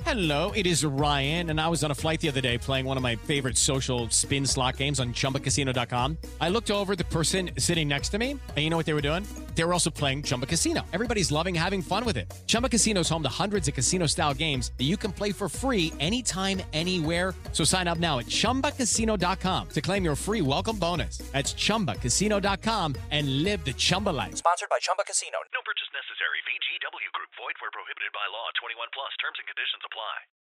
Hello, it is Ryan, and I was on a flight the other day playing one of my favorite social spin slot games on ChumbaCasino.com. I looked over at the person sitting next to me, and you know what they were doing? They were also playing Chumba Casino. Everybody's loving having fun with it. Chumba Casino is home to hundreds of casino-style games that you can play for free anytime, anywhere. So sign up now at ChumbaCasino.com to claim your free welcome bonus. That's ChumbaCasino.com and live the Chumba life. Sponsored by Chumba Casino. No purchase necessary. VGW Group. Void where prohibited by law. 21 plus. Terms and conditions apply.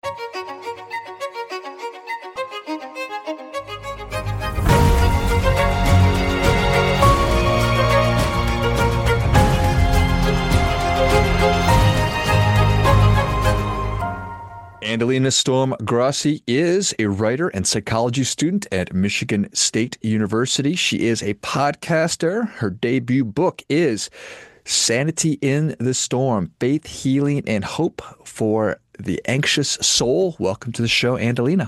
Andalina Storm Grassi is a writer and psychology student at Michigan State University. She is a podcaster. Her debut book is Sanity in the Storm, Faith, Healing, and Hope for the Anxious Soul. Welcome to the show, Andalina.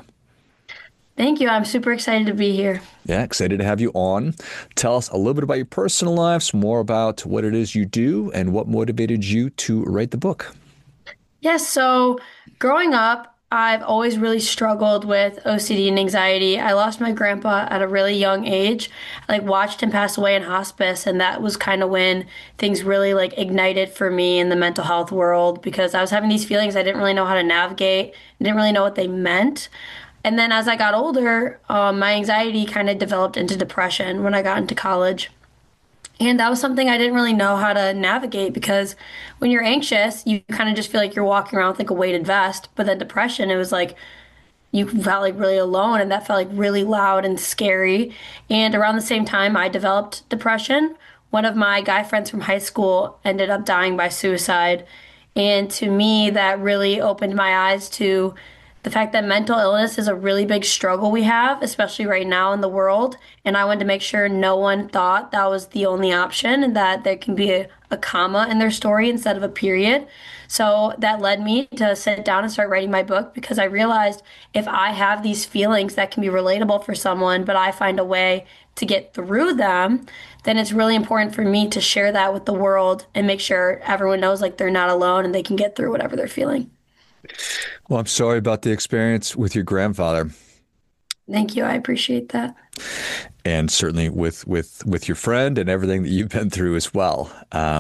Thank you. I'm super excited to be here. Yeah, excited to have you on. Tell us a little bit about your personal lives, more about what it is you do, and what motivated you to write the book. Yes, so growing up, I've always really struggled with OCD and anxiety. I lost my grandpa at a really young age. I watched him pass away in hospice, and that was kind of when things really ignited for me in the mental health world, because I was having these feelings I didn't really know how to navigate. I didn't really know what they meant. And then as I got older, my anxiety kind of developed into depression when I got into college. And that was something I didn't really know how to navigate, because when you're anxious, you kind of just feel like you're walking around with a weighted vest. But then depression, it was you felt really alone, and that felt really loud and scary. And around the same time I developed depression, one of my guy friends from high school ended up dying by suicide. And to me, that really opened my eyes to the fact that mental illness is a really big struggle we have, especially right now in the world. And I wanted to make sure no one thought that was the only option, and that there can be a comma in their story instead of a period. So that led me to sit down and start writing my book, because I realized if I have these feelings that can be relatable for someone, but I find a way to get through them, then it's really important for me to share that with the world and make sure everyone knows they're not alone and they can get through whatever they're feeling. Well, I'm sorry about the experience with your grandfather. Thank you. I appreciate that. And certainly with your friend and everything that you've been through as well.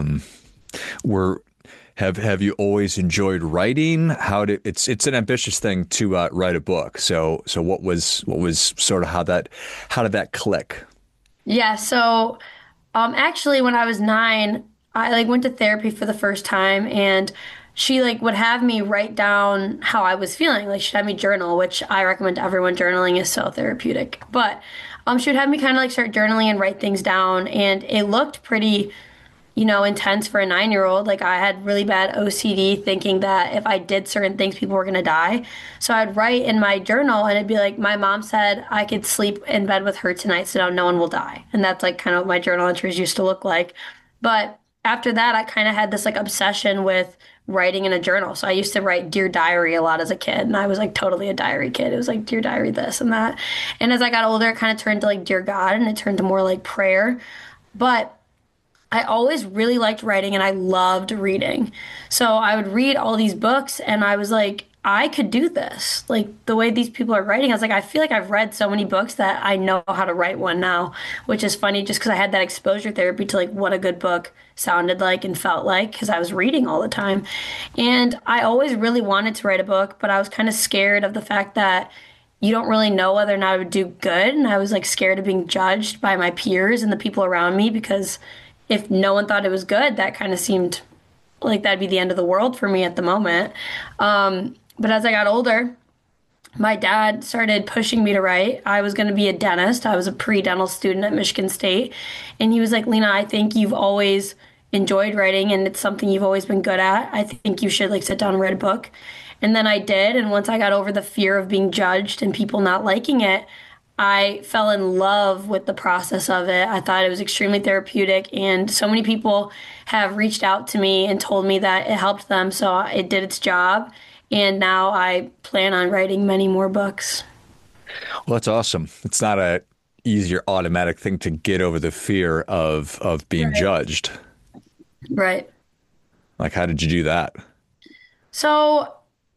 Have you always enjoyed writing? It's an ambitious thing to write a book. So what was sort of how did that click? Yeah. So actually, when I was 9, I went to therapy for the first time, and she would have me write down how I was feeling. She'd have me journal, which I recommend to everyone. Journaling is so therapeutic. But she would have me kind of start journaling and write things down. And it looked pretty, intense for a 9-year-old. I had really bad OCD, thinking that if I did certain things, people were going to die. So I'd write in my journal, and it'd be my mom said I could sleep in bed with her tonight, so no one will die. And that's kind of what my journal entries used to look like. But after that, I kind of had this obsession with writing in a journal. So I used to write Dear Diary a lot as a kid, and I was totally a diary kid. It was Dear Diary this and that. And as I got older, it kind of turned to Dear God, and it turned to more prayer. But I always really liked writing, and I loved reading. So I would read all these books, and I was I could do this. The way these people are writing, I was I feel I've read so many books that I know how to write one now, which is funny just because I had that exposure therapy to what a good book sounded and felt because I was reading all the time. And I always really wanted to write a book, but I was kind of scared of the fact that you don't really know whether or not it would do good. And I was scared of being judged by my peers and the people around me, because if no one thought it was good, that kind of seemed that'd be the end of the world for me at the moment. But as I got older, my dad started pushing me to write. I was going to be a dentist. I was a pre-dental student at Michigan State. And he was Lena, I think you've always enjoyed writing, and it's something you've always been good at. I think you should sit down and write a book. And then I did. And once I got over the fear of being judged and people not liking it, I fell in love with the process of it. I thought it was extremely therapeutic, and so many people have reached out to me and told me that it helped them. So it did its job. And now I plan on writing many more books. Well, that's awesome. It's not a easier automatic thing to get over the fear of being judged. Right. How did you do that? So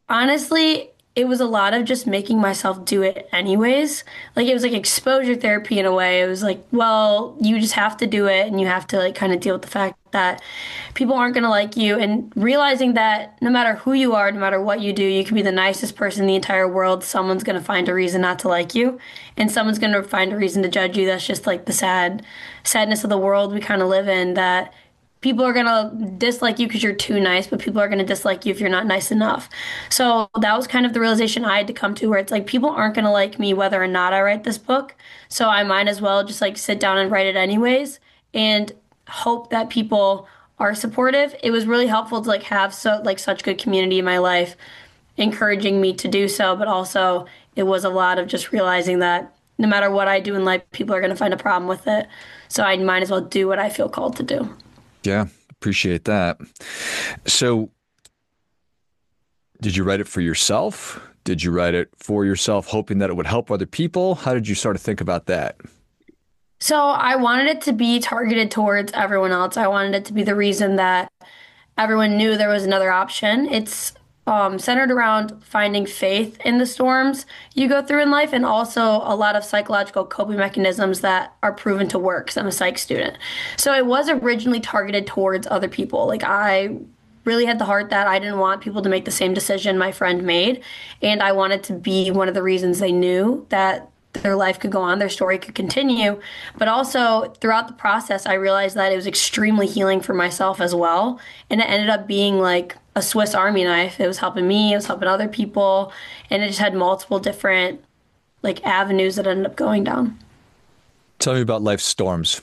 Honestly, it was a lot of just making myself do it anyways. Like it was like exposure therapy in a way. It was like, well, you just have to do it and you have to like kind of deal with the fact that people aren't going to like you and realizing that no matter who you are, no matter what you do, you can be the nicest person in the entire world. Someone's going to find a reason not to like you and someone's going to find a reason to judge you. That's just like the sadness of the world we kind of live in, that people are going to dislike you because you're too nice, but people are going to dislike you if you're not nice enough. So that was kind of the realization I had to come to, where it's like people aren't going to like me whether or not I write this book. So I might as well just like sit down and write it anyways and hope that people are supportive. It was really helpful to like have such good community in my life encouraging me to do so, but also it was a lot of just realizing that no matter what I do in life, people are going to find a problem with it. So I might as well do what I feel called to do. Yeah, appreciate that. So, did you write it for yourself? Did you write it for yourself, hoping that it would help other people? How did you start to think about that? So I wanted it to be targeted towards everyone else. I wanted it to be the reason that everyone knew there was another option. It's centered around finding faith in the storms you go through in life and also a lot of psychological coping mechanisms that are proven to work, because I'm a psych student. So it was originally targeted towards other people. Like I really had the heart that I didn't want people to make the same decision my friend made. And I wanted to be one of the reasons they knew that their life could go on, their story could continue. But also throughout the process, I realized that it was extremely healing for myself as well. And it ended up being like a Swiss Army knife. It was helping me, it was helping other people. And it just had multiple different like avenues that ended up going down. Tell me about life's storms.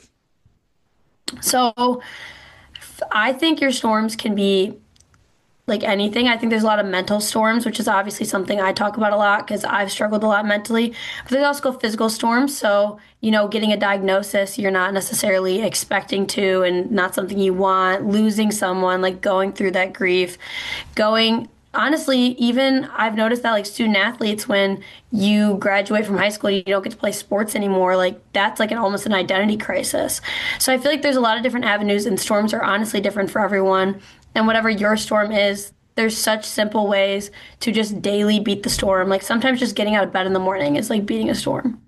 So I think your storms can be like anything. I think there's a lot of mental storms, which is obviously something I talk about a lot because I've struggled a lot mentally. But there's also physical storms. So, getting a diagnosis you're not necessarily expecting to and not something you want, losing someone, like going through that grief, honestly, even I've noticed that like student athletes, when you graduate from high school, you don't get to play sports anymore. Like that's like almost an identity crisis. So I feel like there's a lot of different avenues and storms are honestly different for everyone. And whatever your storm is, there's such simple ways to just daily beat the storm. Like sometimes just getting out of bed in the morning is like beating a storm.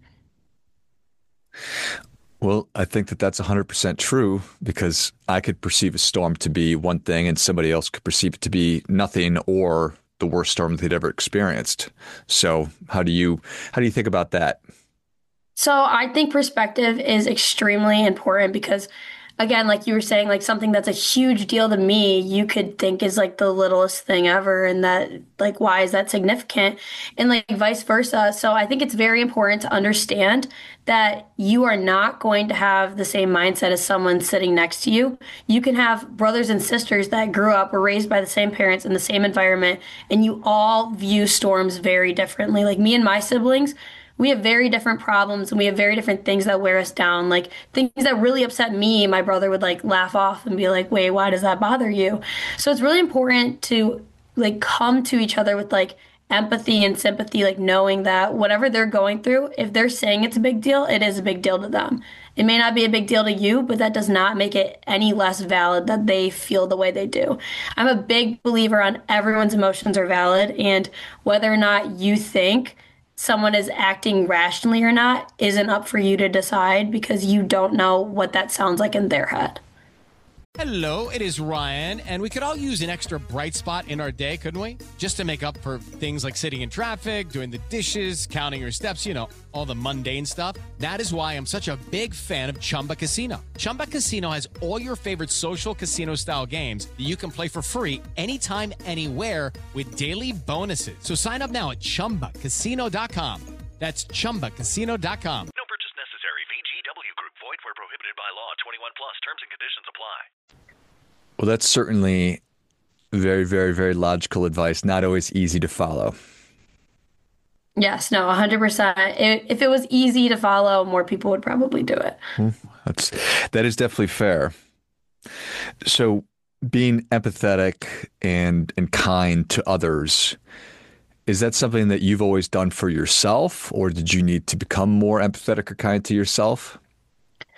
Well, I think that that's 100% true because I could perceive a storm to be one thing and somebody else could perceive it to be nothing or the worst storm they'd ever experienced. So how do you think about that? So I think perspective is extremely important because again, like you were saying, like something that's a huge deal to me, you could think is like the littlest thing ever. And that, like, why is that significant? And like vice versa. So I think it's very important to understand that you are not going to have the same mindset as someone sitting next to you. You can have brothers and sisters that grew up, were raised by the same parents in the same environment, and you all view storms very differently. Like me and my siblings, we have very different problems and we have very different things that wear us down. Like things that really upset me, my brother would like laugh off and be like, wait, why does that bother you? So it's really important to like come to each other with like empathy and sympathy, like knowing that whatever they're going through, if they're saying it's a big deal, it is a big deal to them. It may not be a big deal to you, but that does not make it any less valid that they feel the way they do. I'm a big believer on everyone's emotions are valid, and whether or not you think someone is acting rationally or not isn't up for you to decide because you don't know what that sounds like in their head. Hello, it is Ryan, and we could all use an extra bright spot in our day, couldn't we? Just to make up for things like sitting in traffic, doing the dishes, counting your steps, all the mundane stuff. That is why I'm such a big fan of Chumba Casino. Chumba Casino has all your favorite social casino-style games that you can play for free anytime, anywhere with daily bonuses. So sign up now at ChumbaCasino.com. That's ChumbaCasino.com. No purchase necessary. VGW Group. Void where prohibited by law. 21 plus. Terms and conditions apply. Well, that's certainly very, very, very logical advice. Not always easy to follow. Yes, no, 100%. If it was easy to follow, more people would probably do it. That is definitely fair. So being empathetic and kind to others, is that something that you've always done for yourself, or did you need to become more empathetic or kind to yourself?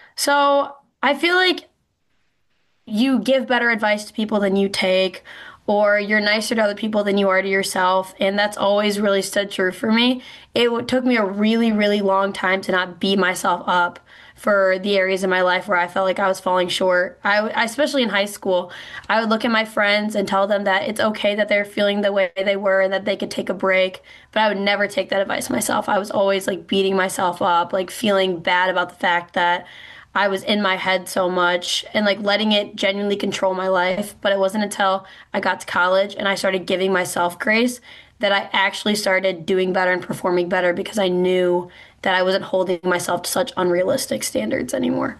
So I feel like you give better advice to people than you take, or you're nicer to other people than you are to yourself. And that's always really stood true for me. Took me a really, really long time to not beat myself up for the areas in my life where I felt like I was falling short. Especially in high school, I would look at my friends and tell them that it's okay that they're feeling the way they were and that they could take a break. But I would never take that advice myself. I was always like beating myself up, like feeling bad about the fact that I was in my head so much and like letting it genuinely control my life. But it wasn't until I got to college and I started giving myself grace that I actually started doing better and performing better because I knew that I wasn't holding myself to such unrealistic standards anymore.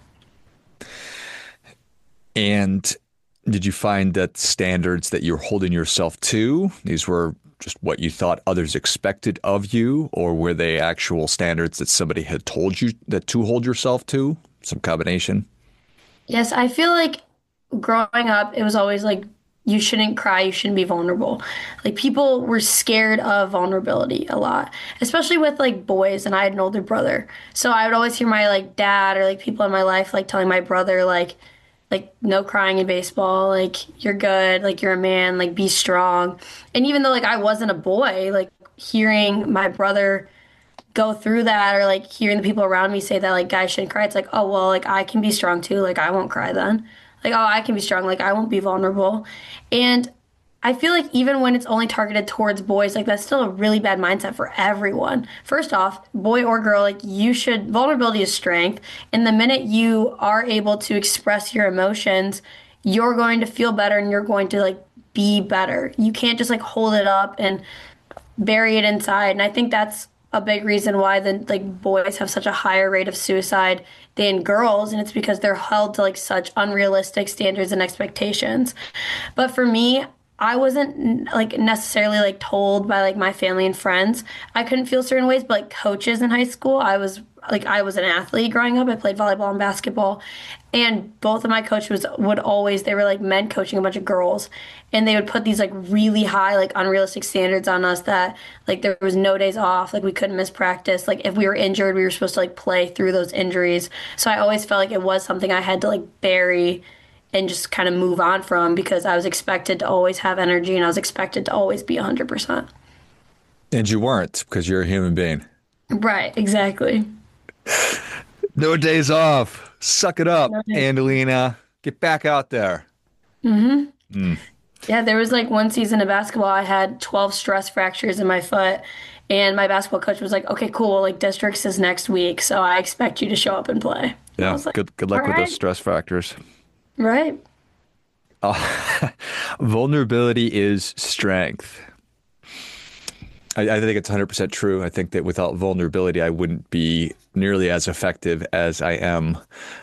And did you find that standards that you're holding yourself to, these were just what you thought others expected of you, or were they actual standards that somebody had told you that to hold yourself to? Some combination? Yes, I feel like growing up, it was always like, you shouldn't cry, you shouldn't be vulnerable. Like people were scared of vulnerability a lot, especially with like boys, and I had an older brother. So I would always hear my like dad or like people in my life like telling my brother like no crying in baseball, like you're good, like you're a man, like be strong. And even though like I wasn't a boy, like hearing my brother go through that or like hearing the people around me say that like guys shouldn't cry, it's like, oh well, like I can be strong too, like I won't cry then. Like, oh, I can be strong, like I won't be vulnerable. And I feel like even when it's only targeted towards boys, like that's still a really bad mindset for everyone. First off, boy or girl, like vulnerability is strength. And the minute you are able to express your emotions, you're going to feel better and you're going to like be better. You can't just like hold it up and bury it inside. And I think that's a big reason why the like boys have such a higher rate of suicide than girls, and it's because they're held to like such unrealistic standards and expectations. But for me, I wasn't like necessarily like told by like my family and friends I couldn't feel certain ways, but like coaches in high school, I was an athlete growing up. I played volleyball and basketball, and both of my coaches would always, they were like men coaching a bunch of girls, and they would put these like really high like unrealistic standards on us that like there was no days off, like we couldn't miss practice, like if we were injured we were supposed to like play through those injuries. So I always felt like it was something I had to like bury and just kind of move on from, because I was expected to always have energy and I was expected to always be 100%. And you weren't, because you're a human being. Right, exactly. No days off. Suck it up, No days. Angelina. Get back out there. Yeah, there was like one season of basketball, I had 12 stress fractures in my foot, and my basketball coach was like, okay, cool, like districts is next week, so I expect you to show up and play. And I Yeah, was like, good luck all with right. those stress factors. Right. Vulnerability is strength. I think it's 100% true. I think that without vulnerability, I wouldn't be nearly as effective as I am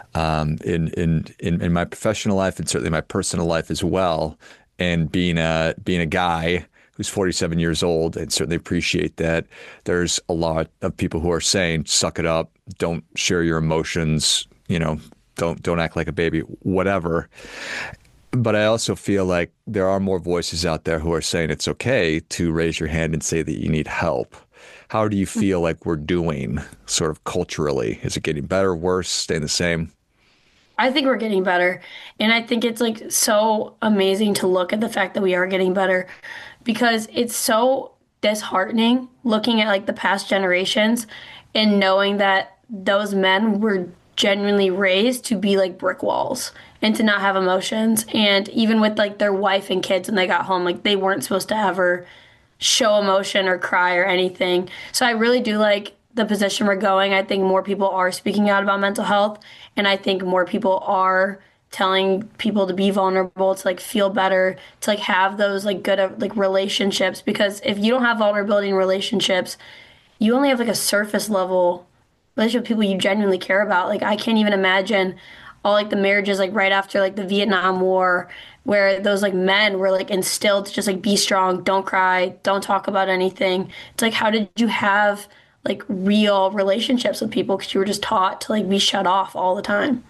in my professional life and certainly my personal life as well. And being a guy who's 47 years old, I certainly appreciate that there's a lot of people who are saying, "Suck it up, don't share your emotions, don't act like a baby," whatever. But I also feel like there are more voices out there who are saying it's okay to raise your hand and say that you need help. How do you feel like we're doing sort of culturally? Is it getting better, worse, staying the same? I think we're getting better. And I think it's like so amazing to look at the fact that we are getting better, because it's so disheartening looking at like the past generations and knowing that those men were genuinely raised to be like brick walls and to not have emotions. And even with like their wife and kids when they got home, like they weren't supposed to ever show emotion or cry or anything. So I really do like the position we're going. I think more people are speaking out about mental health, and I think more people are telling people to be vulnerable, to like feel better, to like have those like good like relationships, because if you don't have vulnerability in relationships, you only have like a surface level relationship with people you genuinely care about. Like I can't even imagine all like the marriages like right after like the Vietnam War, where those like men were like instilled to just like be strong, don't cry, don't talk about anything. It's like, how did you have like real relationships with people, because you were just taught to like be shut off all the time?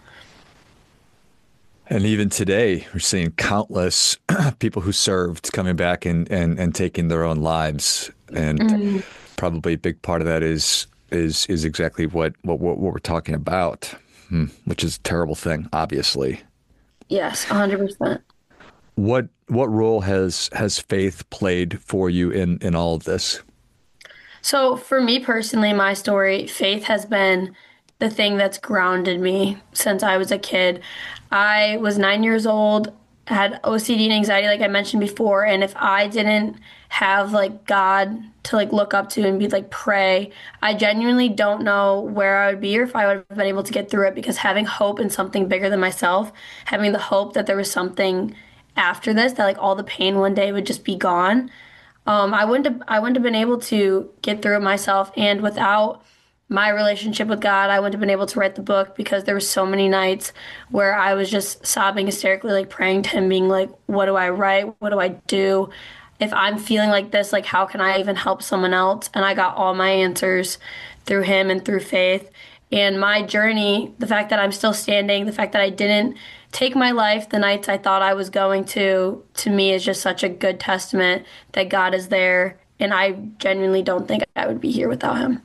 And even today, we're seeing countless people who served coming back and taking their own lives. And probably a big part of that is exactly what we're talking about, which is a terrible thing, obviously. Yes, 100%. what role has faith played for you in all of this? So for me personally, my story, faith has been the thing that's grounded me since I was a kid. I was 9 years old, had OCD and anxiety, like I mentioned before, and if I didn't have like God to like look up to and be like pray, I genuinely don't know where I would be or if I would have been able to get through it because having hope in something bigger than myself, having the hope that there was something after this, that like all the pain one day would just be gone. I wouldn't have been able to get through it myself, and without my relationship with God, I wouldn't have been able to write the book because there were so many nights where I was just sobbing hysterically, like praying to Him, being like, "What do I write? What do I do? If I'm feeling like this, like how can I even help someone else?" And I got all my answers through Him and through faith. And my journey, the fact that I'm still standing, the fact that I didn't take my life the nights I thought I was going to me is just such a good testament that God is there. And I genuinely don't think I would be here without Him.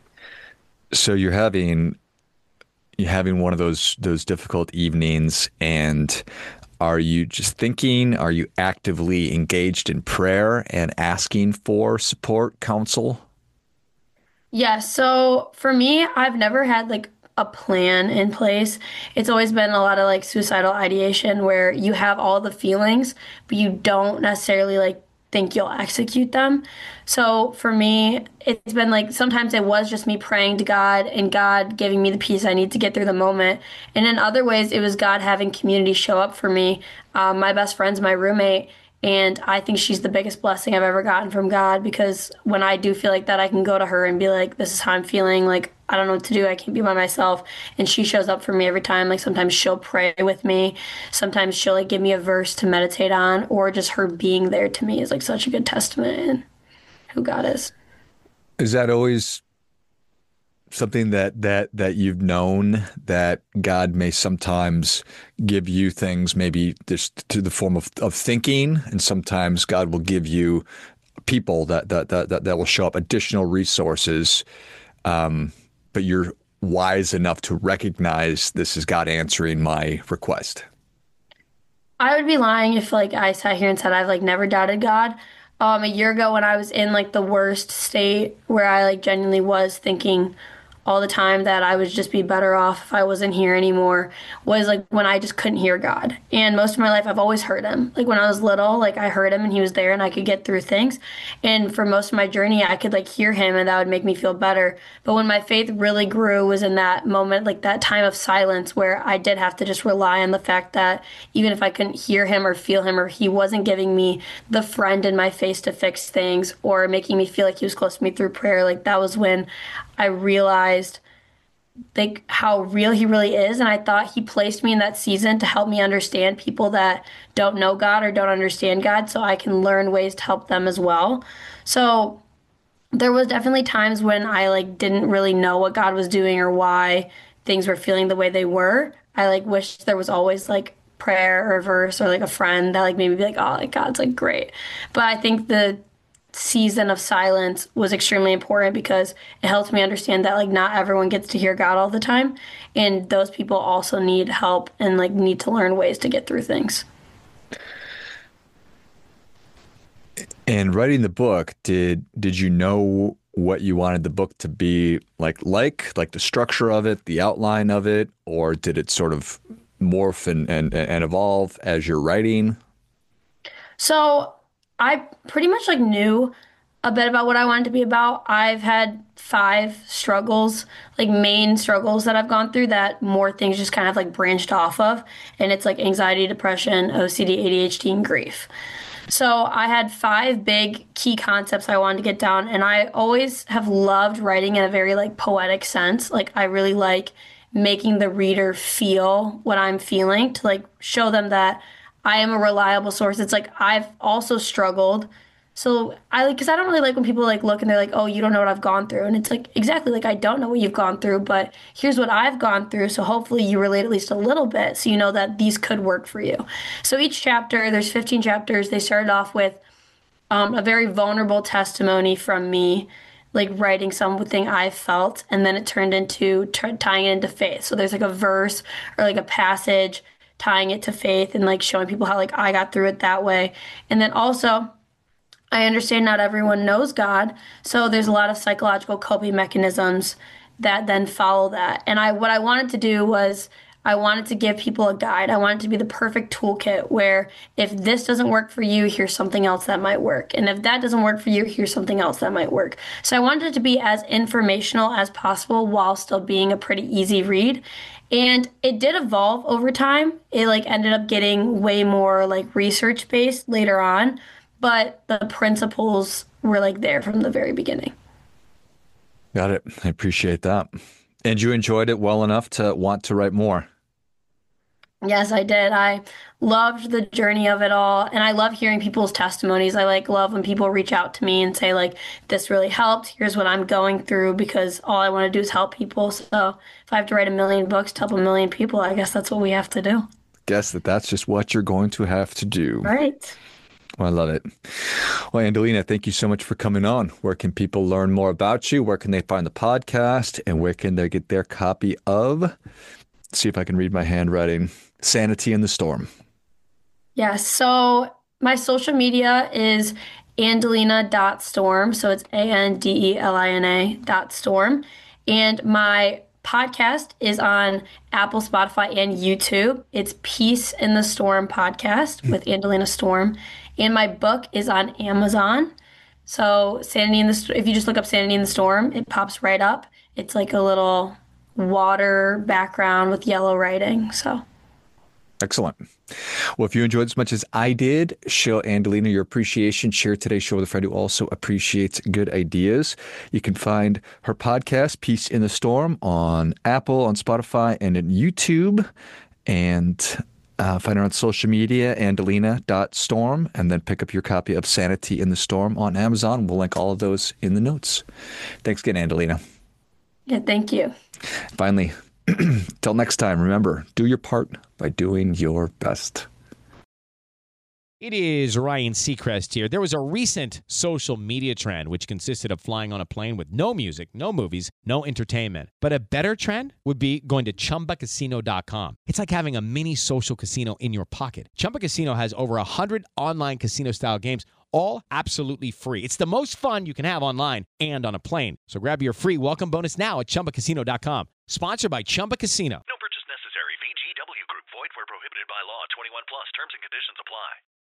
So you're having one of those difficult evenings, and are you just thinking? Are you actively engaged in prayer and asking for support, counsel? Yeah, so for me, I've never had like a plan in place. It's always been a lot of like suicidal ideation where you have all the feelings, but you don't necessarily like think you'll execute them. So for me, it's been like sometimes it was just me praying to God and God giving me the peace I need to get through the moment. And in other ways, it was God having community show up for me. My best friend's my roommate. And I think she's the biggest blessing I've ever gotten from God because when I do feel like that, I can go to her and be like, this is how I'm feeling. Like, I don't know what to do. I can't be by myself. And she shows up for me every time. Like, sometimes she'll pray with me. Sometimes she'll, like, give me a verse to meditate on. Or just her being there to me is, like, such a good testament in who God is. Is that always something that you've known that God may sometimes give you things maybe just to the form of thinking, and sometimes God will give you people that will show up, additional resources, but you're wise enough to recognize this is God answering my request? I would be lying if, like, I sat here and said I've, like, never doubted God. A year ago when I was in, like, the worst state where I, like, genuinely was thinking all the time that I would just be better off if I wasn't here anymore was like when I just couldn't hear God. And most of my life I've always heard Him. Like when I was little, like I heard Him and He was there and I could get through things. And for most of my journey I could like hear Him and that would make me feel better. But when my faith really grew was in that moment, like that time of silence where I did have to just rely on the fact that even if I couldn't hear Him or feel Him or He wasn't giving me the friend in my face to fix things or making me feel like He was close to me through prayer, like that was when I realized like how real He really is. And I thought He placed me in that season to help me understand people that don't know God or don't understand God so I can learn ways to help them as well. So there was definitely times when I like didn't really know what God was doing or why things were feeling the way they were. I like wished there was always like prayer or a verse or like a friend that like maybe be like, oh, like God's like great. But I think the season of silence was extremely important because it helped me understand that like not everyone gets to hear God all the time, and those people also need help and like need to learn ways to get through things. And writing the book, did you know what you wanted the book to be like the structure of it, the outline of it, or did it sort of morph and evolve as you're writing? So I pretty much like knew a bit about what I wanted to be about. I've had 5 struggles, like main struggles that I've gone through that more things just kind of like branched off of. And it's like anxiety, depression, OCD, ADHD, and grief. So I had 5 big key concepts I wanted to get down. And I always have loved writing in a very like poetic sense. Like I really like making the reader feel what I'm feeling to like show them that I am a reliable source. It's like I've also struggled. So I like, because I don't really like when people like look and they're like, oh, you don't know what I've gone through. And it's like, exactly, like I don't know what you've gone through, but here's what I've gone through. So hopefully you relate at least a little bit so you know that these could work for you. So each chapter, there's 15 chapters. They started off with a very vulnerable testimony from me, like writing something I felt, and then it turned into tying it into faith. So there's like a verse or like a passage tying it to faith and like showing people how like I got through it that way. And then also, I understand not everyone knows God, so there's a lot of psychological coping mechanisms that then follow that. And what I wanted to do was I wanted to give people a guide. I wanted to be the perfect toolkit where if this doesn't work for you, here's something else that might work. And if that doesn't work for you, here's something else that might work. So I wanted it to be as informational as possible while still being a pretty easy read. And it did evolve over time. It like ended up getting way more like research based later on, but the principles were like there from the very beginning. Got it. I appreciate that. And you enjoyed it well enough to want to write more? Yes, I did. I loved the journey of it all, and I love hearing people's testimonies. I like love when people reach out to me and say like, "This really helped. Here's what I'm going through," because all I want to do is help people. So if I have to write 1,000,000 books to help 1,000,000 people, I guess that's what we have to do. Guess that's just what you're going to have to do. Right. Well, I love it. Well, Andalina, thank you so much for coming on. Where can people learn more about you? Where can they find the podcast? And where can they get their copy of, see if I can read my handwriting, Sanity in the Storm? Yes. So my social media is andalina.storm. So it's ANDELINA.storm. And my podcast is on Apple, Spotify, and YouTube. It's Peace in the Storm podcast with Andalina Storm. And my book is on Amazon. So Sanity in the if you just look up Sanity in the Storm, it pops right up. It's like a little water background with yellow writing. So excellent. Well, if you enjoyed as much as I did, show Andalina your appreciation. Share today's show with a friend who also appreciates good ideas. You can find her podcast, Peace in the Storm, on Apple, on Spotify, and on YouTube. And find her on social media, andalina.storm, and then pick up your copy of Sanity in the Storm on Amazon. We'll link all of those in the notes. Thanks again, Andalina. yeah, thank you. Finally, till next time, remember, do your part by doing your best. It is Ryan Seacrest here. There was a recent social media trend which consisted of flying on a plane with no music, no movies, no entertainment. But a better trend would be going to ChumbaCasino.com. It's like having a mini social casino in your pocket. Chumba Casino has over 100 online casino-style games, all absolutely free. It's the most fun you can have online and on a plane. So grab your free welcome bonus now at ChumbaCasino.com. Sponsored by Chumba Casino. No